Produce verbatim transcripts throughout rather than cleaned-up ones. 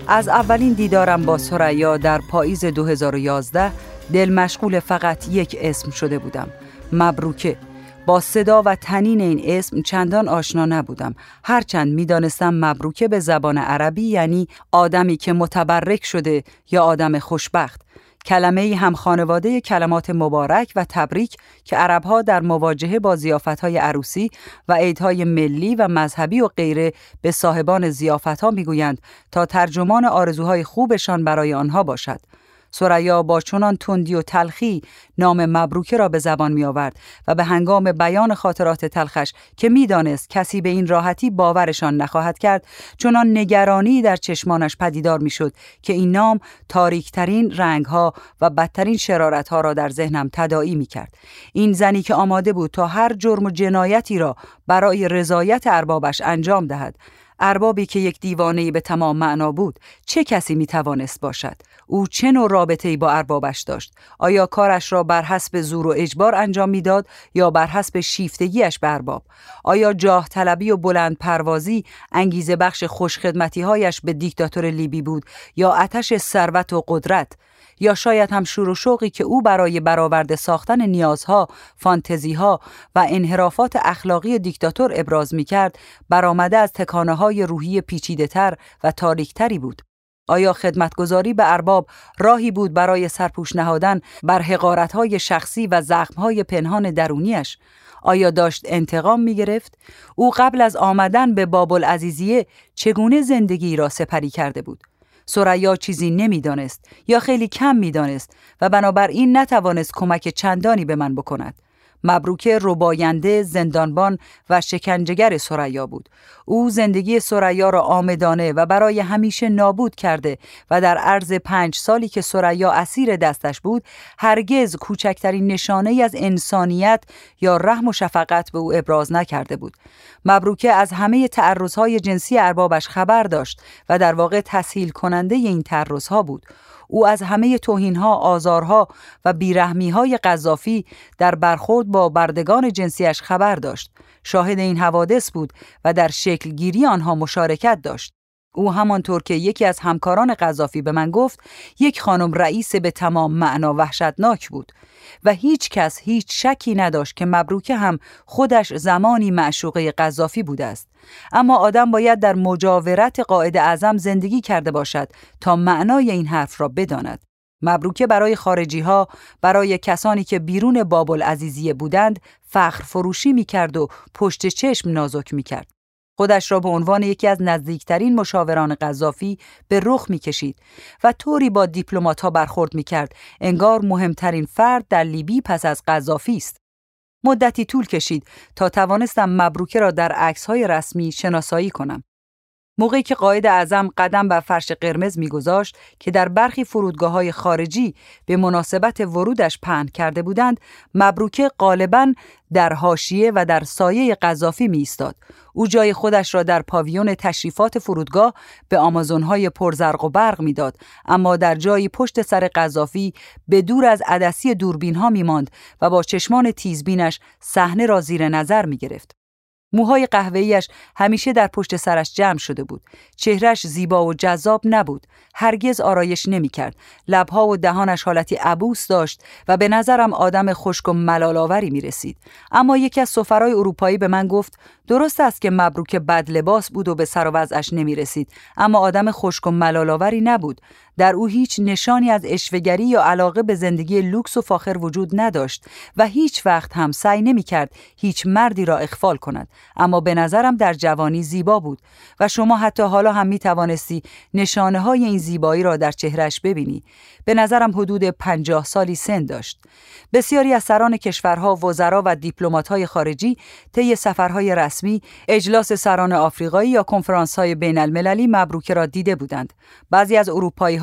از اولین دیدارم با ثریا در پاییز دو هزار و یازده دل مشغول فقط یک اسم شده بودم: مبروکه. با صدا و طنین این اسم چندان آشنا نبودم، هرچند می‌دانستم مبروکه به زبان عربی یعنی آدمی که متبرک شده یا آدم خوشبخت. کلمه‌ای هم خانواده کلمات مبارک و تبریک که عرب‌ها در مواجهه با ضیافت‌های عروسی و عیدهای ملی و مذهبی و غیره به صاحبان ضیافت‌ها می‌گویند تا ترجمان آرزوهای خوبشان برای آنها باشد. ثریا با چنان تندی و تلخی نام مبروکه را به زبان می آورد و به هنگام بیان خاطرات تلخش که می دانست کسی به این راحتی باورشان نخواهد کرد، چنان نگرانی در چشمانش پدیدار می شد که این نام تاریکترین رنگها و بدترین شرارتها را در ذهنم تداعی می کرد. این زنی که آماده بود تا هر جرم و جنایتی را برای رضایت اربابش انجام دهد، اربابی که یک دیوانه‌ای به تمام معنا بود، چه کسی می توانست باشد؟ او چه نوع رابطه‌ای با اربابش داشت؟ آیا کارش را بر حسب زور و اجبار انجام میداد یا بر حسب شیفتگیش به ارباب؟ آیا جاه طلبی و بلند پروازی انگیزه بخش خوشخدمتی‌هایش به دیکتاتور لیبی بود یا آتش ثروت و قدرت؟ یا شاید هم شور و شوقی که او برای برآورده ساختن نیازها، فانتزیها و انحرافات اخلاقی دیکتاتور ابراز می‌کرد، برآمده از تکانه‌های روحی پیچیده‌تر و تاریک‌تری بود؟ آیا خدمتگزاری به ارباب راهی بود برای سرپوش نهادن بر حقارت‌های شخصی و زخم‌های پنهان درونیش؟ آیا داشت انتقام می‌گرفت؟ او قبل از آمدن به باب‌العزیزیه چگونه زندگی را سپری کرده بود؟ ثریا چیزی نمی‌دانست یا خیلی کم می‌دانست و بنابراین نتوانست کمک چندانی به من بکند. مبروکه رباینده، زندانبان و شکنجهگر ثریا بود. او زندگی ثریا را عامدانه و برای همیشه نابود کرده و در عرض پنج سالی که ثریا اسیر دستش بود، هرگز کوچکترین نشانه‌ای از انسانیت یا رحم و شفقت به او ابراز نکرده بود. مبروکه از همه تعرض‌های جنسی اربابش خبر داشت و در واقع تسهیل کننده این تعرض‌ها بود. او از همه توهین‌ها، آزارها و بیرحمی‌های قذافی در برخورد با بردگان جنسیش خبر داشت. شاهد این حوادث بود و در شکل گیری آنها مشارکت داشت. او همانطور که یکی از همکاران قذافی به من گفت، یک خانم رئیس به تمام معنا وحشتناک بود و هیچ کس هیچ شکی نداشت که مبروکه هم خودش زمانی معشوقه قذافی بوده است. اما آدم باید در مجاورت قائد اعظم زندگی کرده باشد تا معنای این حرف را بداند. مبروکه برای خارجی ها، برای کسانی که بیرون باب‌العزیزیه بودند، فخر فروشی می کرد و پشت چشم نازک می کرد. خودش را به عنوان یکی از نزدیکترین مشاوران قذافی به رخ می کشید و طوری با دیپلمات‌ها برخورد می کرد انگار مهمترین فرد در لیبی پس از قذافی است. مدتی طول کشید تا توانستم مبروکه را در عکس‌های رسمی شناسایی کنم. موقعی که قائد اعظم قدم بر فرش قرمز می‌گذاشت که در برخی فرودگاه‌های خارجی به مناسبت ورودش پهن کرده بودند، مبروکه غالباً در حاشیه و در سایه قذافی می‌ایستاد. او جای خودش را در پاویون تشریفات فرودگاه به آمازون‌های پرزرق و برق می‌داد، اما در جایی پشت سر قذافی به دور از عدسی دوربین‌ها می‌ماند و با چشمان تیزبینش صحنه را زیر نظر می‌گرفت. موهای قهوه‌ایش همیشه در پشت سرش جمع شده بود. چهرهش زیبا و جذاب نبود. هرگز آرایش نمی‌کرد. لب‌ها و دهانش حالتی عبوس داشت و به نظرم آدم خشک و ملال‌آوری می‌رسید. اما یکی از سفرای اروپایی به من گفت درست است که مبروکه بد لباس بود و به سر و وضعش نمی‌رسید، اما آدم خشک و ملال‌آوری نبود. در او هیچ نشانی از عشوه‌گری یا علاقه به زندگی لوکس و فاخر وجود نداشت و هیچ وقت هم سعی نمی‌کرد هیچ مردی را اغفال کند. اما به نظرم در جوانی زیبا بود و شما حتی حالا هم می توانستی نشانه های این زیبایی را در چهرهش ببینی. به نظرم حدود پنجاه سالی سن داشت. بسیاری از سران کشورها، وزرا و دیپلمات‌های خارجی طی سفرهای رسمی، اجلاس سران آفریقایی یا کنفرانس‌های بین المللی مبروکه را دیده بودند. بعضی از اروپایی‌ها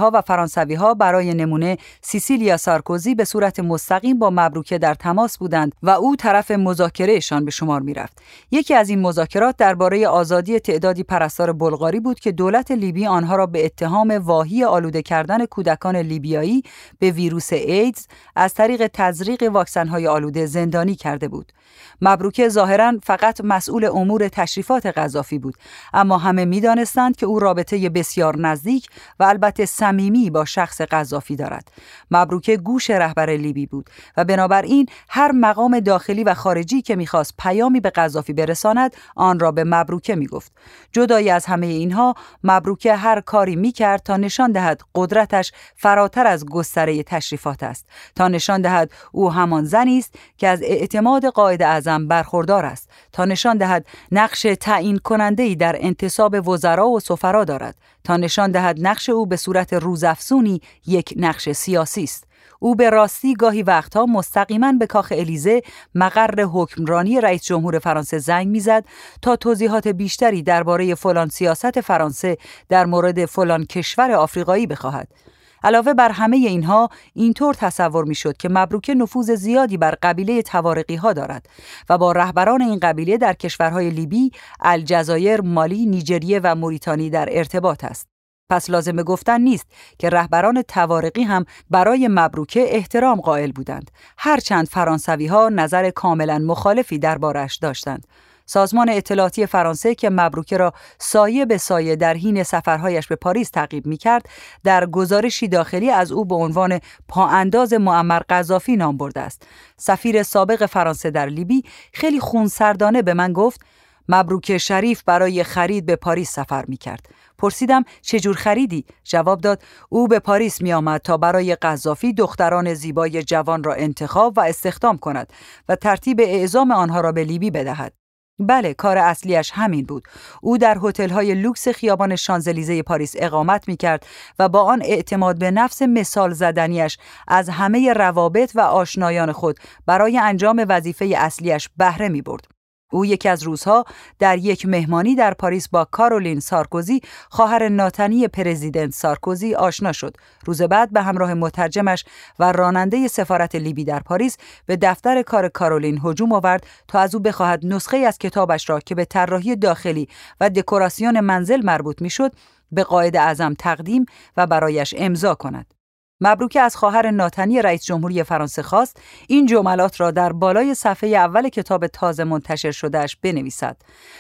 ها و فرانسوی ها برای نمونه سیسیلیا سارکوزی به صورت مستقیم با مبروکه در تماس بودند و او طرف مذاکرهشان به شمار می رفت. یکی از این مذاکرات درباره آزادی تعدادی پرستار بلغاری بود که دولت لیبی آنها را به اتهام واهی آلوده کردن کودکان لیبیایی به ویروس ایدز از طریق تزریق واکسن‌های آلوده زندانی کرده بود. مبروکه ظاهراً فقط مسئول امور تشریفات قذافی بود، اما همه می‌دانستند که او رابطه بسیار نزدیک و البته صمیمی با شخص قذافی دارد. مبروکه گوش رهبر لیبی بود و بنابراین هر مقام داخلی و خارجی که می‌خواست پیامی به قذافی برساند، آن را به مبروکه می‌گفت. جدای از همه اینها، مبروکه هر کاری می‌کرد تا نشان دهد قدرتش فراتر از گستره تشریفات است، تا نشان دهد او همان زنی است که از اعتماد قائد اعظم برخوردار است، تا نشان دهد نقش تعیین کننده‌ای در انتصاب وزرا و سفرا دارد، تا نشان دهد نقش او به صورت روزافزونی یک نقش سیاسی است. او به راستی گاهی وقتها مستقیما به کاخ الیزه، مقر حکمرانی رئیس جمهور فرانسه، زنگ میزد تا توضیحات بیشتری درباره فلان سیاست فرانسه در مورد فلان کشور آفریقایی بخواهد. علاوه بر همه اینها، اینطور تصور میشد که مبروکه نفوذ زیادی بر قبیله طوارقی ها دارد و با رهبران این قبیله در کشورهای لیبی، الجزایر، مالی، نیجریه و موریتانی در ارتباط است. پس لازم گفتن نیست که رهبران طوارقی هم برای مبروکه احترام قائل بودند، هرچند فرانسوی ها نظر کاملا مخالفی دربارش داشتند. سازمان اطلاعاتی فرانسه که مبروکه را سایه به سایه در حین سفرهایش به پاریس تعقیب می‌کرد، در گزارشی داخلی از او به عنوان پاانداز معمر قذافی نام برده است. سفیر سابق فرانسه در لیبی خیلی خونسردانه به من گفت مبروکه شریف برای خرید به پاریس سفر می‌کرد. پرسیدم چجور خریدی؟ جواب داد او به پاریس می آمد تا برای قذافی دختران زیبای جوان را انتخاب و استخدام کند و ترتیب اعزام آنها را به لیبی بدهد. بله، کار اصلیش همین بود. او در هتل‌های لوکس خیابان شانزلیزه پاریس اقامت می‌کرد و با آن اعتماد به نفس مثال زدنیش از همه روابط و آشنایان خود برای انجام وظیفه اصلیش بهره می‌برد. او یکی از روزها در یک مهمانی در پاریس با کارولین سارکوزی، خواهر ناتنی پرزیدنت سارکوزی، آشنا شد. روز بعد به همراه مترجمش و راننده سفارت لیبی در پاریس به دفتر کار کارولین هجوم آورد تا از او بخواهد نسخه از کتابش را که به طراحی داخلی و دکوراسیون منزل مربوط میشد به قائد اعظم تقدیم و برایش امضا کند. مبروکه از خواهر ناتنی رئیس جمهوری فرانسه خواست این جملات را در بالای صفحه اول کتاب تازه منتشر شدهش بنویسد: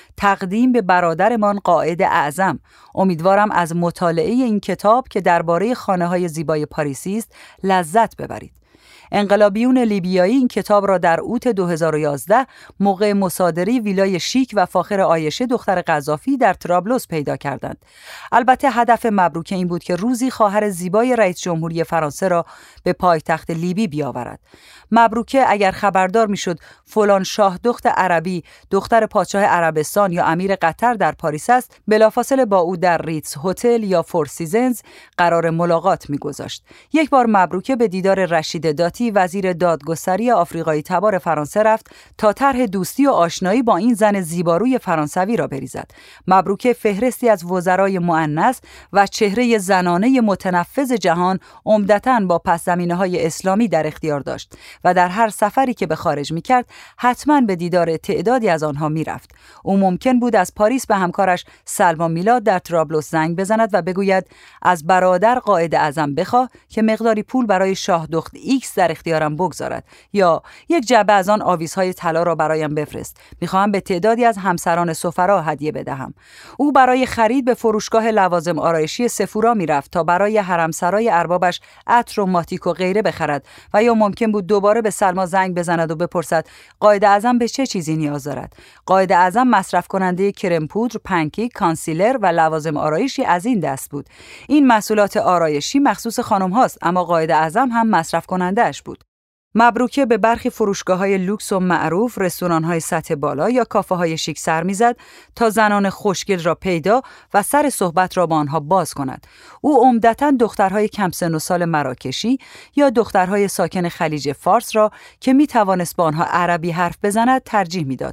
تقدیم به برادرمان قائد اعظم. امیدوارم از مطالعه این کتاب که درباره خانه‌های زیبای پاریسی است لذت ببرید. انقلابیون لیبیایی این کتاب را در اوت دو هزار و یازده موقع مصادره ویلای شیک و فاخر عایشه دختر قذافی در طرابلس پیدا کردند. البته هدف مبروکه این بود که روزی خواهر زیبای رئیس جمهوری فرانسه را به پایتخت لیبی بیاورد. مبروکه اگر خبردار میشد فلان شاه دخت عربی دختر پادشاه عربستان یا امیر قطر در پاریس است، بلافاصله با او در ریتز هتل یا فور سیزنز قرار ملاقات میگذاشت. یک بار مبروکه به دیدار رشید داتی، وزیر دادگستری آفریقایی تبار فرانسه، رفت تا طرح دوستی و آشنایی با این زن زیباروی فرانسوی را بریزد. مبروکه فهرستی از وزرای مؤنث و چهره زنانه متنفذ جهان عمدتاً با پس‌زمینه‌های اسلامی در اختیار داشت و در هر سفری که به خارج می‌کرد حتماً به دیدار تعدادی از آنها می‌رفت. او ممکن بود از پاریس به همکارش سلما میلاد در طرابلس زنگ بزند و بگوید از برادر قائد اعظم بخواه که مقداری پول برای شاه دخت ایکس در اختیارم بگذارد، یا یک جعبه از آن آویزهای طلا را برایم بفرست. می‌خواهم به تعدادی از همسران سفرا هدیه بدهم. او برای خرید به فروشگاه لوازم آرایشی سفورا می‌رفت تا برای حرمسرای اربابش عطر و ماتیک و غیره بخرد، و یا ممکن بود دوباره به سلما زنگ بزند و بپرسد قائد اعظم به چه چیزی نیاز دارد. قائد اعظم مصرف کننده کرم پودر، پنکیک، کانسیلر و لوازم آرایشی از این دست بود. این محصولات آرایشی مخصوص خانم هاست، اما قائد اعظم هم مصرف کننده اش بود. مبروکه به برخی فروشگاه‌های لوکس و معروف، رستوران‌های سطح بالا یا کافه‌های شیک سر می‌زد تا زنان خوشگل را پیدا و سر صحبت را با آنها باز کند. او عمدتاً دخترهای کم سن و سال مراکشی یا دخترهای ساکن خلیج فارس را که می‌توانست با آنها عربی حرف بزند ترجیح می‌داد.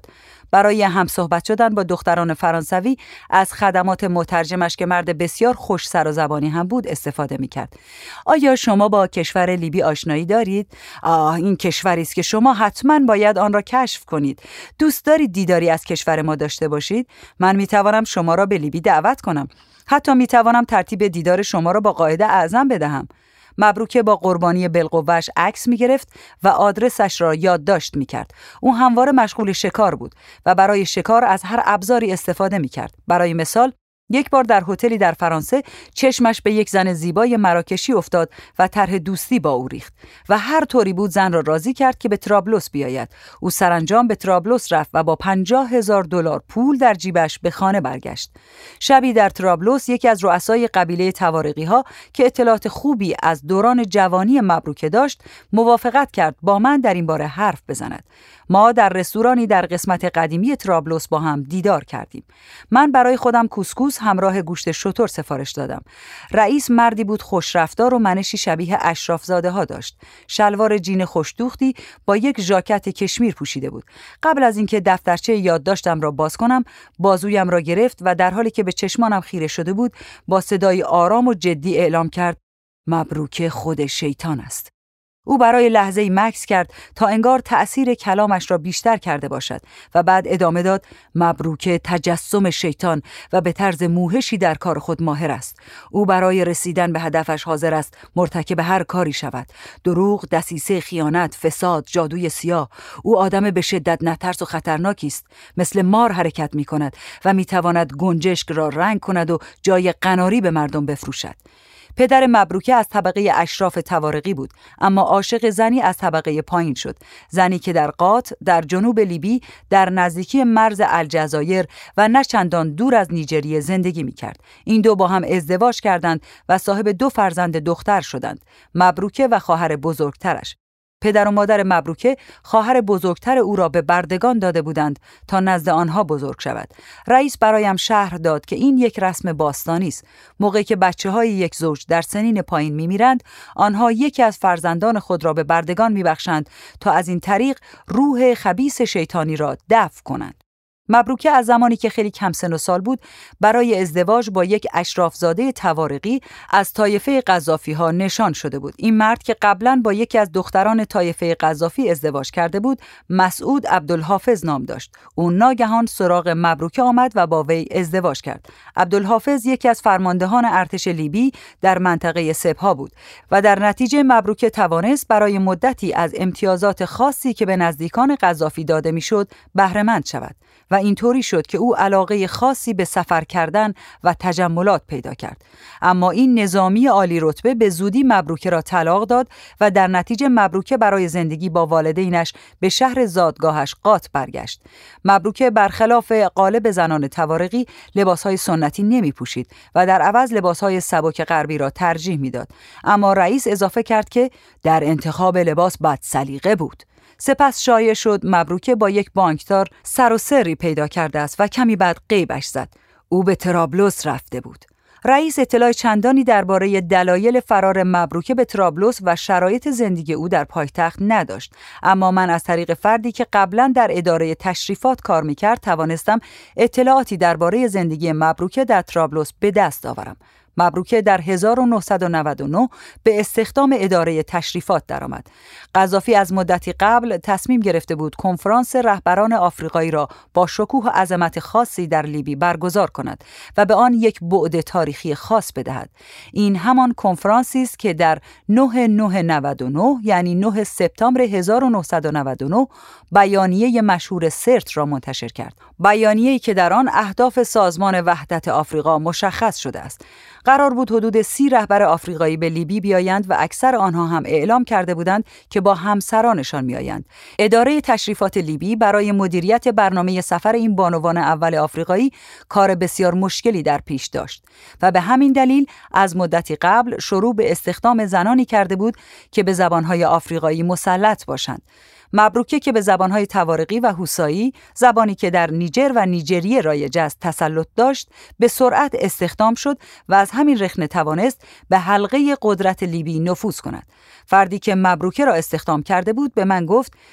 برای همصحبت شدن با دختران فرانسوی از خدمات مترجمش که مرد بسیار خوش سر و زبانی هم بود استفاده می‌کرد. آیا شما با کشور لیبی آشنایی دارید؟ آه، این کشوری است که شما حتما باید آن را کشف کنید. دوست دارید دیداری از کشور ما داشته باشید؟ من می‌توانم شما را به لیبی دعوت کنم. حتی می‌توانم ترتیب دیدار شما را با قائد اعظم بدهم. مبروکه با قربانی بالقوه‌اش عکس می‌گرفت و آدرسش را یادداشت می‌کرد. او همواره مشغول شکار بود و برای شکار از هر ابزاری استفاده می‌کرد. برای مثال یک بار در هتلی در فرانسه چشمش به یک زن زیبای مراکشی افتاد و طرح دوستی با او ریخت و هر طوری بود زن را راضی کرد که به طرابلس بیاید. او سرانجام به طرابلس رفت و با پنجاه هزار دلار پول در جیبش به خانه برگشت. شبی در طرابلس یکی از رؤسای قبیله توارقی‌ها که اطلاعات خوبی از دوران جوانی مبروکه داشت، موافقت کرد با من در این باره حرف بزند. ما در رستورانی در قسمت قدیمی طرابلس با هم دیدار کردیم. من برای خودم کوسکوس همراه گوشت شتر سفارش دادم. رئیس مردی بود خوش رفتار و منشی شبیه اشرافزاده ها داشت. شلوار جین خوش‌دوختی با یک ژاکت کشمیر پوشیده بود. قبل از اینکه دفترچه یادداشتم را باز کنم، بازویم را گرفت و در حالی که به چشمانم خیره شده بود، با صدای آرام و جدی اعلام کرد: مبروکه خود شیطان است. او برای لحظه‌ای مکث کرد تا انگار تأثیر کلامش را بیشتر کرده باشد و بعد ادامه داد: مبروکه تجسم شیطان و به طرز موهشی در کار خود ماهر است. او برای رسیدن به هدفش حاضر است مرتکب هر کاری شود. دروغ، دسیسه، خیانت، فساد، جادوی سیاه. او آدم به شدت نترس و خطرناکی است. مثل مار حرکت می کند و می تواند گنجشک را رنگ کند و جای قناری به مردم بفروشد. پدر مبروکه از طبقه اشراف توارقی بود، اما عاشق زنی از طبقه پایین شد. زنی که در قات، در جنوب لیبی، در نزدیکی مرز الجزایر و نه چندان دور از نیجریه زندگی می کرد. این دو با هم ازدواج کردند و صاحب دو فرزند دختر شدند، مبروکه و خواهر بزرگترش. پدر و مادر مبروکه خواهر بزرگتر او را به بردگان داده بودند تا نزد آنها بزرگ شود. رئیس برایم شرح داد که این یک رسم باستانی است. موقعی که بچه‌های یک زوج در سنین پایین می‌میرند، آنها یکی از فرزندان خود را به بردگان می‌بخشند تا از این طریق روح خبیث شیطانی را دفع کنند. مبروکه از زمانی که خیلی کم سن و سال بود برای ازدواج با یک اشرافزاده توارقی از طایفه قذافی ها نشان شده بود. این مرد که قبلا با یکی از دختران طایفه قذافی ازدواج کرده بود، مسعود عبدالحافظ نام داشت. او ناگهان سراغ مبروکه آمد و با وی ازدواج کرد. عبدالحافظ یکی از فرماندهان ارتش لیبی در منطقه سپاه بود و در نتیجه مبروکه توانست برای مدتی از امتیازات خاصی که به نزدیکان قذافی داده میشد بهره مند شود و اینطوری شد که او علاقه خاصی به سفر کردن و تجملات پیدا کرد. اما این نظامی عالی رتبه به زودی مبروکه را طلاق داد و در نتیجه مبروکه برای زندگی با والدینش به شهر زادگاهش قات برگشت. مبروکه برخلاف غالب زنان توارقی لباسهای سنتی نمی پوشید و در عوض لباسهای سبک غربی را ترجیح میداد. اما رئیس اضافه کرد که در انتخاب لباس بد سلیقه بود. سپس شایع شد مبروکه با یک بانکدار سر و سری پیدا کرده است و کمی بعد غیبش زد. او به طرابلس رفته بود. رئیس اطلاع چندانی درباره دلایل فرار مبروکه به طرابلس و شرایط زندگی او در پایتخت نداشت، اما من از طریق فردی که قبلا در اداره تشریفات کار میکرد توانستم اطلاعاتی درباره زندگی مبروکه در طرابلس به دست آورم. مبروکه در هزار و نهصد و نود و نه به استخدام اداره تشریفات درآمد. قذافی از مدتی قبل تصمیم گرفته بود کنفرانس رهبران آفریقایی را با شکوه و عظمت خاصی در لیبی برگزار کند و به آن یک بعد تاریخی خاص بدهد. این همان کنفرانسی است که در نه نه نود و نه یعنی نه سپتامبر هزار و نهصد و نود و نه بیانیه مشهور سرت را منتشر کرد. بیانیه‌ای که در آن اهداف سازمان وحدت آفریقا مشخص شده است. قرار بود حدود سی رهبر آفریقایی به لیبی بیایند و اکثر آنها هم اعلام کرده بودند که با همسرانشان میآیند. اداره تشریفات لیبی برای مدیریت برنامه سفر این بانوان اول آفریقایی کار بسیار مشکلی در پیش داشت و به همین دلیل از مدتی قبل شروع به استخدام زنانی کرده بود که به زبانهای آفریقایی مسلط باشند. مبروکه که به زبانهای توارقی و هوسایی، زبانی که در نیجر و نیجریه رایج است، تسلط داشت، به سرعت استخدام شد و از همین رخنه توانست به حلقه قدرت لیبی نفوذ کند. فردی که مبروکه را استخدام کرده بود به من گفت: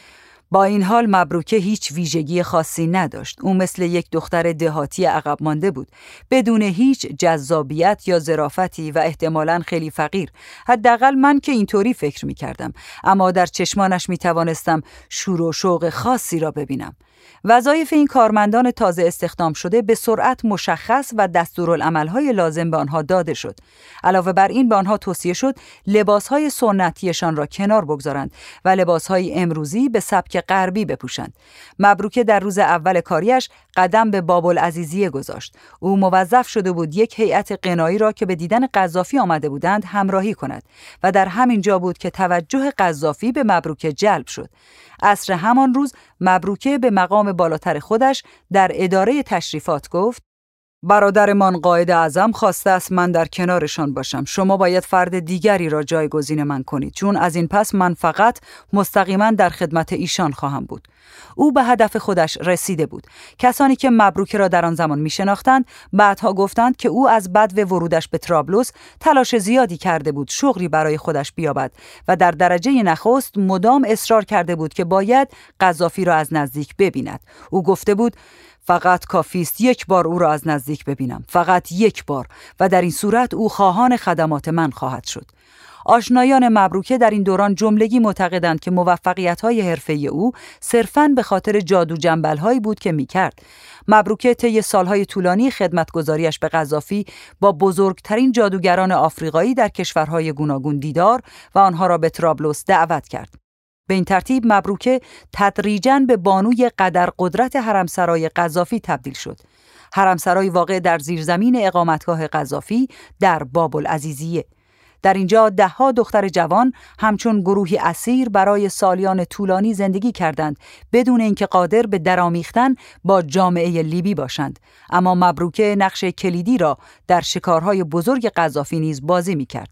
با این حال مبروکه هیچ ویژگی خاصی نداشت. او مثل یک دختر دهاتی عقب مانده بود، بدون هیچ جذابیت یا ظرافتی و احتمالاً خیلی فقیر. حداقل من که اینطوری فکر می‌کردم، اما در چشمانش می‌توانستم شور و شوق خاصی را ببینم. وظایف این کارمندان تازه استخدام شده به سرعت مشخص و دستورالعمل‌های لازم به آنها داده شد. علاوه بر این به آنها توصیه شد لباس‌های سنتیشان را کنار بگذارند و لباس‌های امروزی به سبک غربی بپوشند. مبروکه در روز اول کاریش قدم به باب‌العزیزیه گذاشت. او موظف شده بود یک هیئت غنایی را که به دیدن قذافی آمده بودند همراهی کند و در همین جا بود که توجه قذافی به مبروکه جلب شد. عصر همان روز مبروکه به مقام بالاتر خودش در اداره تشریفات گفت: برادرمان قائد اعظم خواسته است من در کنارشان باشم. شما باید فرد دیگری را جایگزین من کنید، چون از این پس من فقط مستقیما در خدمت ایشان خواهم بود. او به هدف خودش رسیده بود. کسانی که مبروکه را در آن زمان می شناختند بعدها گفتند که او از بدو ورودش به طرابلس تلاش زیادی کرده بود شغلی برای خودش بیابد و در درجه نخست مدام اصرار کرده بود که باید قذافی را از نزدیک ببیند. او گفته بود فقط کافی است یک بار او را از نزدیک ببینم، فقط یک بار، و در این صورت او خواهان خدمات من خواهد شد. آشنایان مبروکه در این دوران جملگی معتقدند که موفقیت‌های حرفه‌ای او صرفاً به خاطر جادو جنبل‌هایی بود که می‌کرد. مبروکه طی سالهای طولانی خدمتگزاریش به قذافی با بزرگترین جادوگران آفریقایی در کشورهای گوناگون دیدار و آنها را به طرابلس دعوت کرد. به این ترتیب مبروکه تدریجاً به بانوی قدر قدرت حرمسرای قذافی تبدیل شد. حرمسرای واقع در زیرزمین اقامتگاه قذافی در باب‌العزیزیه. در اینجا دهها دختر جوان همچون گروهی اسیر برای سالیان طولانی زندگی کردند بدون اینکه قادر به درآمیختن با جامعه لیبی باشند. اما مبروکه نقش کلیدی را در شکارهای بزرگ قذافی نیز بازی می‌کرد.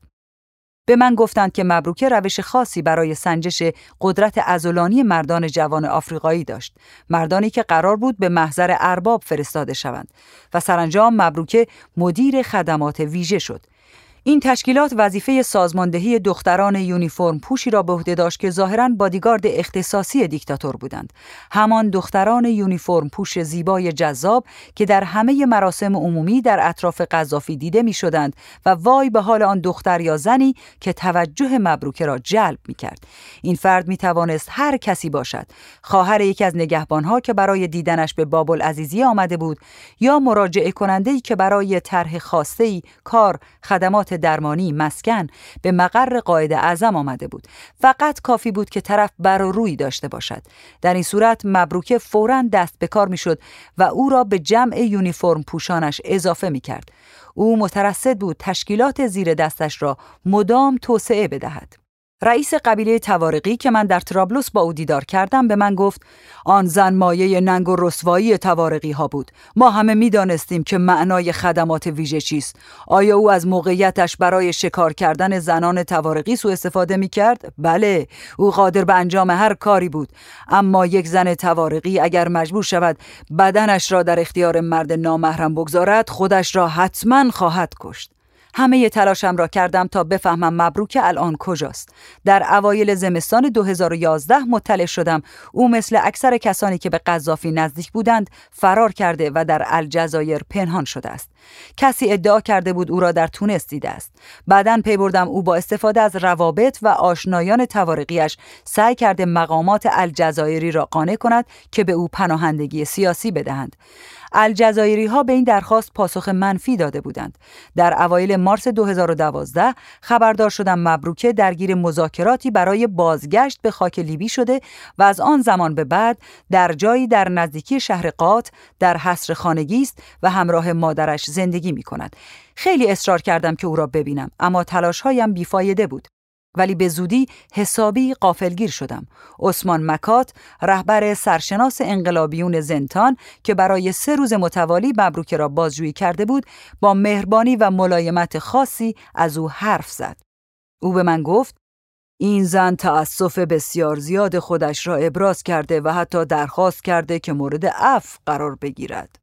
به من گفتند که مبروکه روش خاصی برای سنجش قدرت عضلانی مردان جوان آفریقایی داشت، مردانی که قرار بود به محضر ارباب فرستاده شوند، و سرانجام مبروکه مدیر خدمات ویژه شد. این تشکیلات وظیفه سازماندهی دختران یونیفرم پوشی را به عهده داشت که ظاهراً بادیگارد اختصاصی دیکتاتور بودند. همان دختران یونیفرم پوش زیبای جذاب که در همه مراسم عمومی در اطراف قذافی دیده می شدند و وای به حال آن دختر یا زنی که توجه مبروکه را جلب می کرد. این فرد می توانست هر کسی باشد، خواهر یکی از نگهبانها که برای دیدنش به باب‌العزیزیه آمده بود یا مراجعه کننده‌ای که برای طرح خاصه‌ای کار، خدمات درمانی، مسکن به مقر قائد اعظم آمده بود. فقط کافی بود که طرف بر و روی داشته باشد. در این صورت مبروکه فوراً دست به کار میشد و او را به جمع یونیفرم پوشانش اضافه می کرد. او مترصد بود تشکیلات زیر دستش را مدام توسعه بدهد. رئیس قبیله توارقی که من در طرابلس با او دیدار کردم به من گفت آن زن مایه ننگ و رسوایی توارقی ها بود. ما همه می دانستیم که معنای خدمات ویژه چیست. آیا او از موقعیتش برای شکار کردن زنان توارقی سوء استفاده می کرد؟ بله، او قادر به انجام هر کاری بود. اما یک زن توارقی اگر مجبور شود بدنش را در اختیار مرد نامحرم بگذارد، خودش را حتما خواهد کشت. همه تلاشم را کردم تا بفهمم مبروکه الان کجاست. در اوایل زمستان دو هزار و یازده مطلع شدم او مثل اکثر کسانی که به قذافی نزدیک بودند فرار کرده و در الجزایر پنهان شده است. کسی ادعا کرده بود او را در تونس دیده است. بعداً پی بردم او با استفاده از روابط و آشنایان توارقیش سعی کرده مقامات الجزایری را قانع کند که به او پناهندگی سیاسی بدهند. الجزایری ها به این درخواست پاسخ منفی داده بودند. در اوایل مارس دو هزار و دوازده خبردار شدم مبروکه درگیر مذاکراتی برای بازگشت به خاک لیبی شده و از آن زمان به بعد در جایی در نزدیکی شهر قات در حصر خانگی است و همراه مادرش زندگی می کند. خیلی اصرار کردم که او را ببینم، اما تلاش‌هایم بیفایده بود. ولی به زودی حسابی غافلگیر شدم. عثمان مکات، رهبر سرشناس انقلابیون زنتان که برای سه روز متوالی مبروکه را بازجویی کرده بود، با مهربانی و ملایمت خاصی از او حرف زد. او به من گفت این زن تأسف بسیار زیاد خودش را ابراز کرده و حتی درخواست کرده که مورد عفو قرار بگیرد.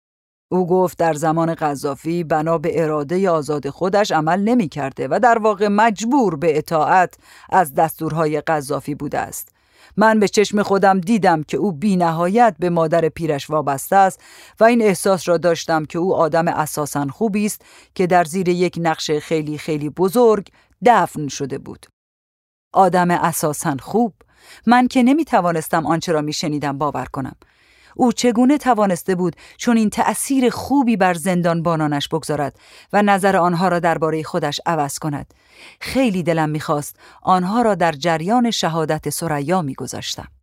او گفت در زمان قذافی بنا به اراده آزاد خودش عمل نمی کرده و در واقع مجبور به اطاعت از دستورهای قذافی بوده است. من به چشم خودم دیدم که او بی نهایت به مادر پیرش وابسته است و این احساس را داشتم که او آدم اساساً خوبی است که در زیر یک نقش خیلی خیلی بزرگ دفن شده بود. آدم اساساً خوب؟ من که نمی توانستم آنچه را می شنیدم باور کنم. او چگونه توانسته بود چون این تأثیر خوبی بر زندانبانانش بگذارد و نظر آنها را درباره خودش عوض کند؟ خیلی دلم می‌خواست آنها را در جریان شهادت ثریا می‌گذاشتم.